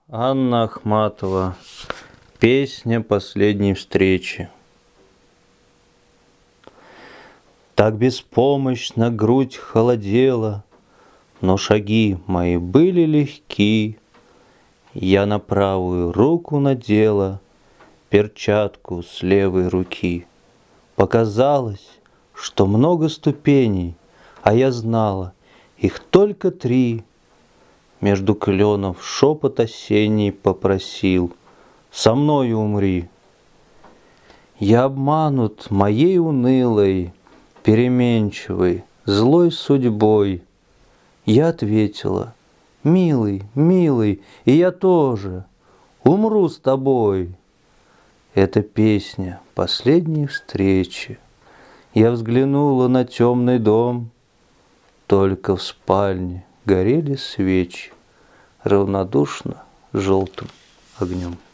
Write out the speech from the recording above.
Анна Ахматова. Песня последней встречи. Так беспомощно грудь холодела, но шаги мои были легки. Я на правую руку надела перчатку с левой руки. Показалось, что много ступеней, а я знала, их только 3. Между кленов шепот осенний попросил: со мною умри. Я обманут моей унылой, переменчивой, злой судьбой. Я ответила: милый, милый, и я тоже умру с тобой. Это песня последней встречи. Я взглянула на темный дом, только в спальне горели свечи равнодушно желтым огнем.